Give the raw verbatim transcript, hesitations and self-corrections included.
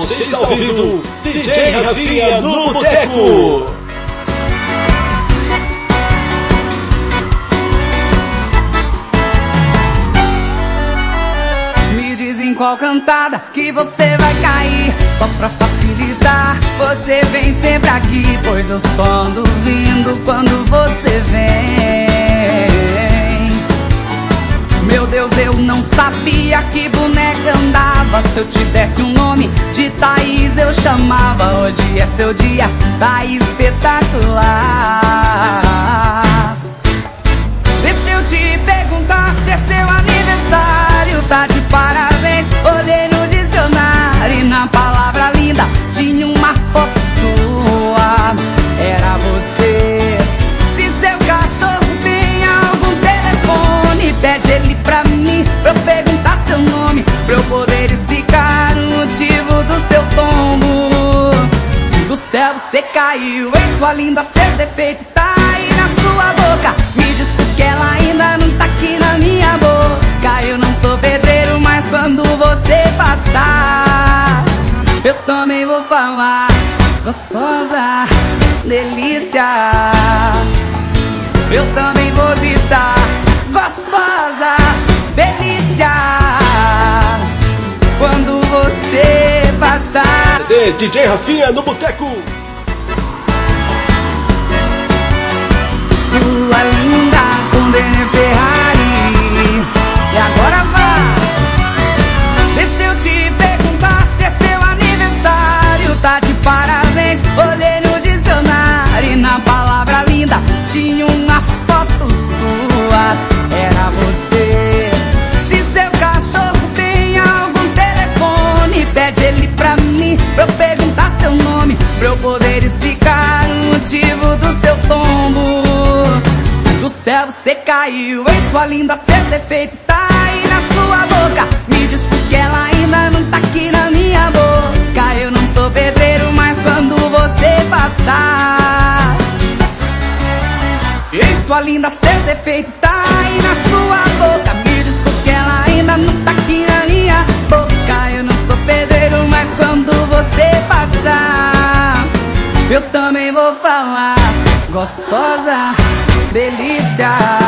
Você está ouvindo D J Rafinha no Boteco. Me diz em qual cantada que você vai cair. Só pra facilitar, você vem sempre aqui, pois eu só ando vindo quando você vem. Meu Deus, eu não sabia que boneca andava. Se eu te desse um nome de Thaís eu chamava. Hoje é seu dia, tá espetacular. Deixa eu te perguntar se é seu aniversário. Tá de parabéns, olhei no dicionário e na palavra linda tinha uma foto sua. Era você. Se seu cachorro tem algum telefone, pede ele pra mim, pra eu perguntar seu nome, pra eu poder explicar o motivo do seu tombo. Do céu você caiu, em sua linda, seu defeito tá aí na sua boca. Me diz porque ela ainda não tá aqui na minha boca. Eu não sou pedreiro, mas quando você passar, eu também vou falar. Gostosa, delícia. Eu também vou gritar. Gostosa, delícia. Quando você passar. D J Rafinha no Boteco. Sua linda com Dene Ferrari. E agora vá. Deixa eu te perguntar se é seu aniversário. Tá de parabéns, olhei no dicionário e na palavra linda tinha uma foto sua. Era você. Se seu cachorro tem algum telefone, pede ele pra mim, pra eu perguntar seu nome, pra eu poder explicar o motivo do seu tombo. Do céu você caiu, em sua linda, seu defeito tá aí na sua boca. Me diz porque ela ainda não tá aqui na minha boca. Eu não sou pedreiro, mas quando você passar, em sua linda, seu defeito tá aí na sua boca. Me diz porque ela ainda não tá aqui na minha boca. Eu não sou pedreiro, mas quando você passar, eu também vou falar. Gostosa, delícia.